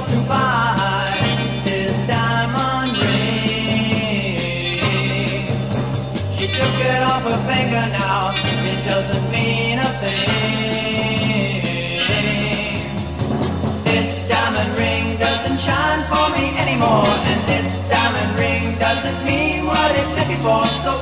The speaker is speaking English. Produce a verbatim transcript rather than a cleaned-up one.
to buy this diamond ring. She took it off her finger now, it doesn't mean a thing. This diamond ring doesn't shine for me anymore, and this diamond ring doesn't mean what it did before. So